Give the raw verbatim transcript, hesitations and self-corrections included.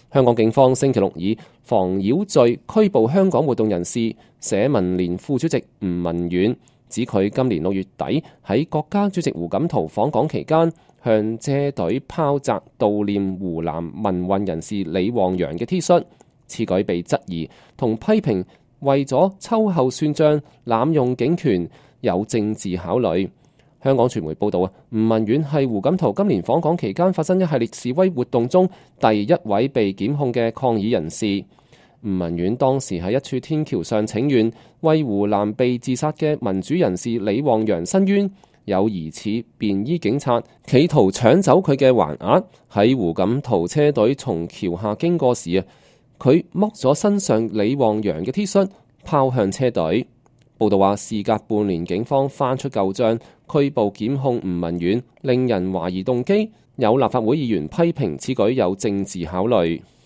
香港警方星期六以妨擾罪拘捕香港活動人士社民連副主席吳文遠，指佢今年六月底喺國家主席胡錦濤訪港期間，向車隊拋擲悼念湖南民運人士李旺陽嘅 T 恤，此舉被質疑同批評為咗秋後算賬、濫用警權，有政治考慮。香港傳媒報道啊，吳文遠係胡錦濤今年訪港期間發生一系列示威活動中第一位被檢控嘅抗議人士。吳文遠當時喺一處天橋上請願，為湖南被自殺嘅民主人士李旺陽申冤。有疑似便衣警察企圖搶走佢嘅橫額，喺胡錦濤車隊從橋下經過時啊，佢剝咗身上李旺陽嘅 T 恤，拋向車隊。報道話，事隔半年，警方翻出舊賬，拘捕檢控吳文遠，令人懷疑動機。有立法會議員批評此舉有政治考慮。